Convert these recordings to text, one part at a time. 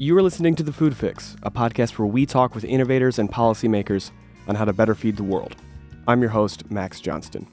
You are listening to The Food Fix, a podcast where we talk with innovators and policymakers on how to better feed the world. I'm your host, Max Johnston.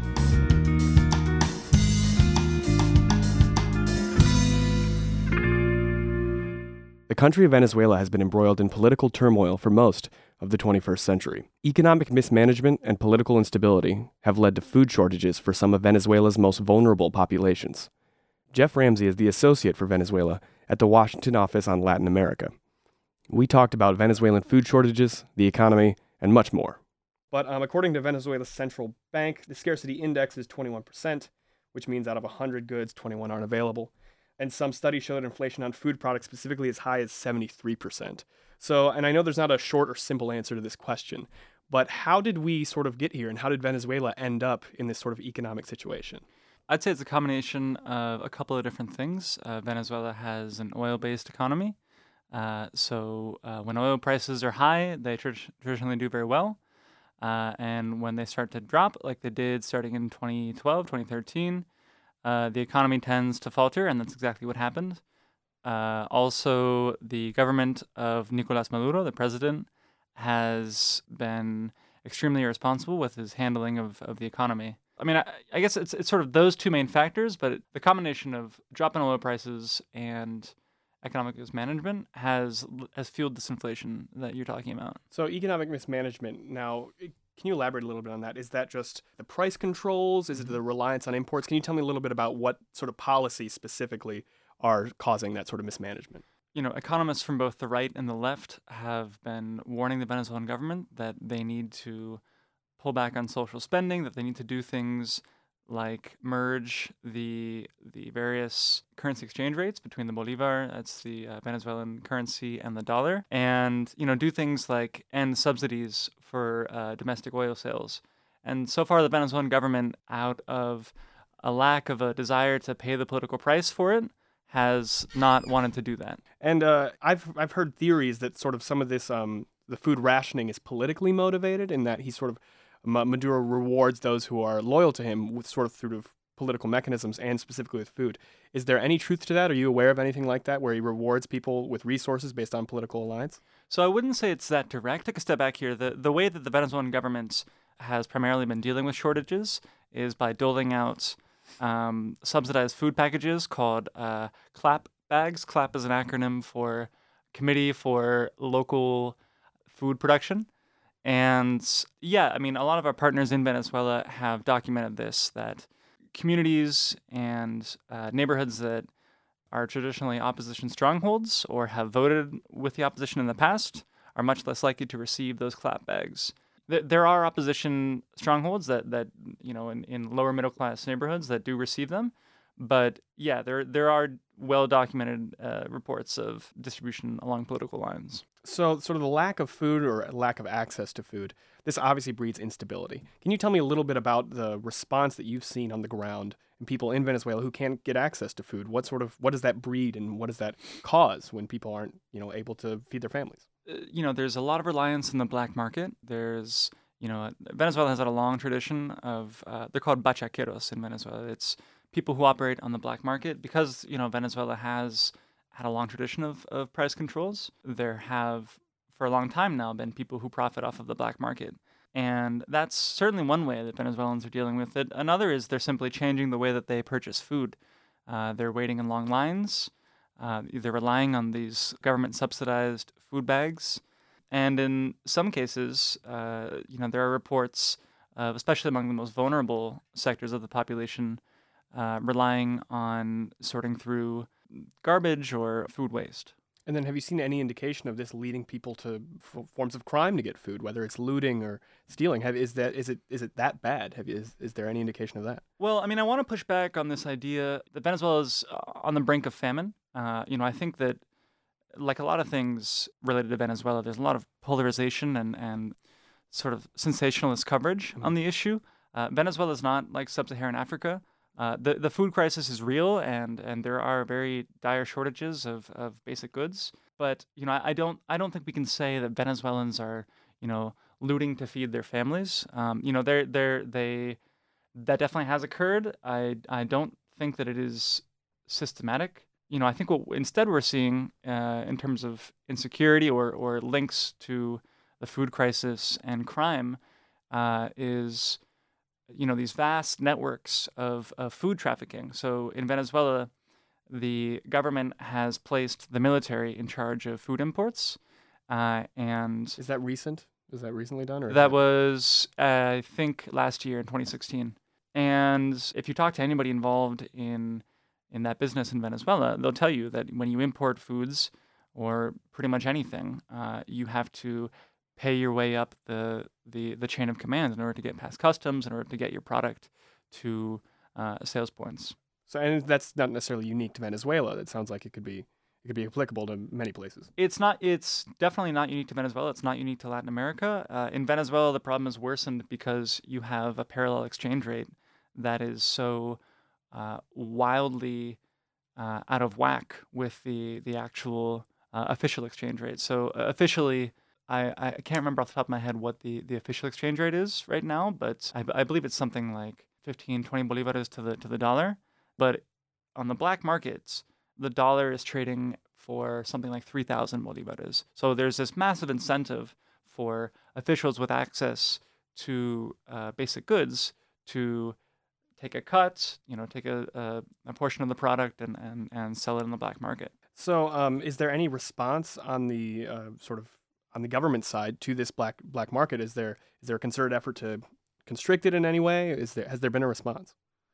The country of Venezuela has been embroiled in political turmoil for most of the 21st century. Economic mismanagement and political instability have led to food shortages for some of Venezuela's most vulnerable populations. Jeff Ramsey is the associate for Venezuela at the Washington office on Latin America. We talked about Venezuelan food shortages, the economy, and much more. But according to Venezuela's central bank, the scarcity index is 21%, which means out of 100 goods, 21 aren't available. And some studies show that inflation on food products specifically as high as 73%. So, and I know there's not a short or simple answer to this question, but how did we sort of get here, and how did Venezuela end up in this sort of economic situation? I'd say it's a combination of a couple of different things. Venezuela has an oil-based economy. So when oil prices are high, they traditionally do very well. And when they start to drop, like they did starting in 2012, 2013, the economy tends to falter, and that's exactly what happened. Also, the government of Nicolás Maduro, the president, has been extremely irresponsible with his handling of the economy. I mean, I guess it's sort of those two main factors, but the combination of drop in oil prices and economic mismanagement has fueled this inflation that you're talking about. So economic mismanagement, now, can you elaborate a little bit on that? Is that just the price controls? Is it the reliance on imports? Can you tell me a little bit about what sort of policies specifically are causing that sort of mismanagement? You know, economists from both the right and the left have been warning the Venezuelan government that they need to pull back on social spending, that they need to do things like merge the various currency exchange rates between the bolivar, that's the Venezuelan currency, and the dollar, and, you know, do things like end subsidies for domestic oil sales. And so far, the Venezuelan government, out of a lack of a desire to pay the political price for it, has not wanted to do that. And I've heard theories that sort of some of this the food rationing is politically motivated, in that he sort of Maduro rewards those who are loyal to him with sort of through political mechanisms and specifically with food. Is there any truth to that? Are you aware of anything like that where he rewards people with resources based on political alliance? So I wouldn't say it's that direct. Take a step back here. The way that the Venezuelan government has primarily been dealing with shortages is by doling out subsidized food packages called CLAP bags. CLAP is an acronym for Committee for Local Food Production. And yeah, I mean, a lot of our partners in Venezuela have documented this, that communities and neighborhoods that are traditionally opposition strongholds or have voted with the opposition in the past are much less likely to receive those clap bags. There are opposition strongholds that you know, in lower middle class neighborhoods that do receive them. But yeah, there are well-documented reports of distribution along political lines. So sort of the lack of food or lack of access to food, this obviously breeds instability. Can you tell me a little bit about the response that you've seen on the ground and people in Venezuela who can't get access to food? What does that breed, and what does that cause when people aren't, you know, able to feed their families? You know, there's a lot of reliance on the black market. There's, you know, Venezuela has had a long tradition of, they're called bachaqueros in Venezuela. It's people who operate on the black market. Because, you know, Venezuela has had a long tradition of price controls, there have, for a long time now, been people who profit off of the black market. And that's certainly one way that Venezuelans are dealing with it. Another is they're simply changing the way that they purchase food. They're waiting in long lines. They're relying on these government-subsidized food bags. And in some cases, you know, there are reports of, especially among the most vulnerable sectors of the population, relying on sorting through garbage or food waste. And then have you seen any indication of this leading people to forms of crime to get food, whether it's looting or stealing? Is it that bad? Is there any indication of that? Well, I mean, I want to push back on this idea that Venezuela is on the brink of famine. You know, I think that, like a lot of things related to Venezuela, there's a lot of polarization and sort of sensationalist coverage on the issue. Venezuela is not like sub-Saharan Africa. The food crisis is real, and there are very dire shortages of basic goods. But, you know, I don't think we can say that Venezuelans are, you know, looting to feed their families. You know, that definitely has occurred. I don't think that it is systematic. I think what instead we're seeing in terms of insecurity or links to the food crisis and crime is these vast networks of food trafficking. So in Venezuela, the government has placed the military in charge of food imports, and Is that recent? Was that recently done, or that was, I think, last year in 2016. And if you talk to anybody involved in that business in Venezuela, they'll tell you that when you import foods or pretty much anything, you have to pay your way up the chain of command in order to get past customs, in order to get your product to sales points. So, and that's not necessarily unique to Venezuela. It sounds like it could be applicable to many places. It's not. It's definitely not unique to Venezuela. It's not unique to Latin America. In Venezuela, the problem is worsened because you have a parallel exchange rate that is so wildly out of whack with the actual official exchange rate. So officially, I can't remember off the top of my head what the official exchange rate is right now, but I believe it's something like 15, 20 bolivares to the dollar. But on the black markets, the dollar is trading for something like 3,000 bolivares. So there's this massive incentive for officials with access to basic goods to take a cut, take a portion of the product and sell it in the black market. So is there any response on the on the government side to this black market? Is there a concerted effort to constrict it in any way? Has there been a response?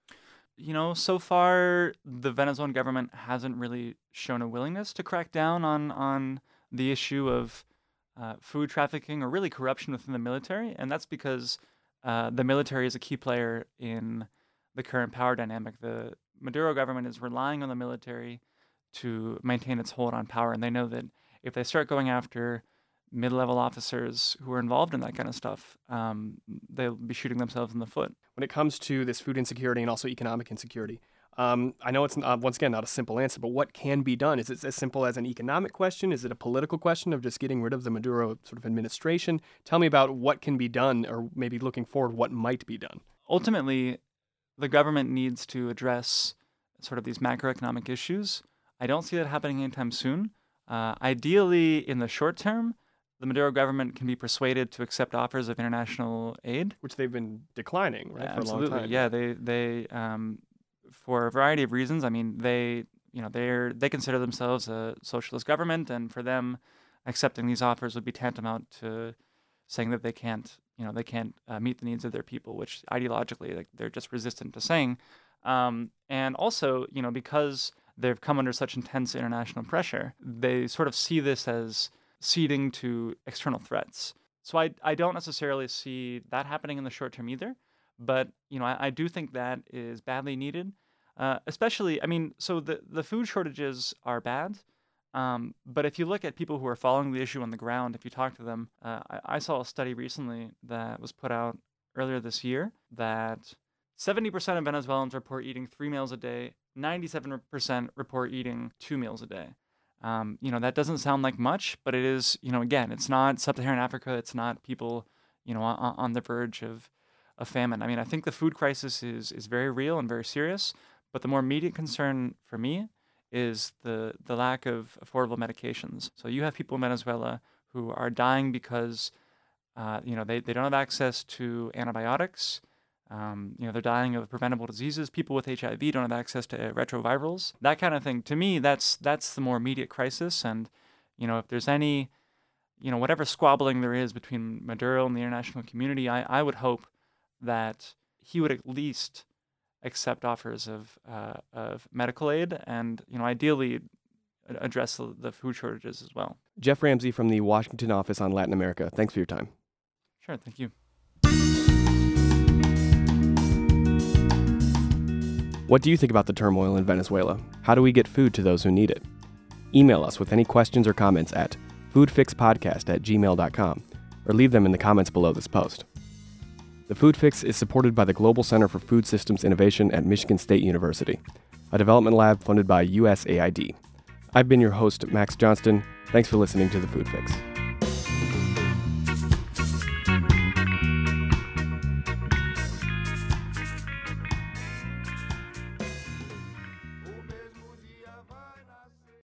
So far, the Venezuelan government hasn't really shown a willingness to crack down on the issue of food trafficking or really corruption within the military. And that's because the military is a key player in the current power dynamic. The Maduro government is relying on the military to maintain its hold on power. And they know that if they start going after mid-level officers who are involved in that kind of stuff, they'll be shooting themselves in the foot. When it comes to this food insecurity and also economic insecurity, I know it's once again not a simple answer, but what can be done? Is it as simple as an economic question? Is it a political question of just getting rid of the Maduro sort of administration? Tell me about what can be done, or maybe looking forward, what might be done. Ultimately, the government needs to address sort of these macroeconomic issues. I don't see that happening anytime soon. Ideally, in the short term, the Maduro government can be persuaded to accept offers of international aid, which they've been declining, right, for absolutely. a long time. Yeah, they for a variety of reasons. I mean, they consider themselves a socialist government, and for them, accepting these offers would be tantamount to saying that they can't meet the needs of their people, which ideologically they're just resistant to saying. And also, because they've come under such intense international pressure, they sort of see this as ceding to external threats. So I don't necessarily see that happening in the short term either, but I do think that is badly needed, especially, so the food shortages are bad, but if you look at people who are following the issue on the ground, if you talk to them, I saw a study recently that was put out earlier this year that 70% of Venezuelans report eating 3 meals a day, 97% report eating 2 meals a day. That doesn't sound like much, but it is, again, it's not sub-Saharan Africa. It's not people, on the verge of famine. I think the food crisis is very real and very serious, but the more immediate concern for me is the lack of affordable medications. So you have people in Venezuela who are dying because, they don't have access to antibiotics. They're dying of preventable diseases. People with HIV don't have access to retrovirals. That kind of thing. To me, that's the more immediate crisis. And, if there's any, whatever squabbling there is between Maduro and the international community, I would hope that he would at least accept offers of medical aid and, ideally address the food shortages as well. Jeff Ramsey from the Washington office on Latin America. Thanks for your time. Sure. Thank you. What do you think about the turmoil in Venezuela? How do we get food to those who need it? Email us with any questions or comments at foodfixpodcast@gmail.com or leave them in the comments below this post. The Food Fix is supported by the Global Center for Food Systems Innovation at Michigan State University, a development lab funded by USAID. I've been your host, Max Johnston. Thanks for listening to The Food Fix.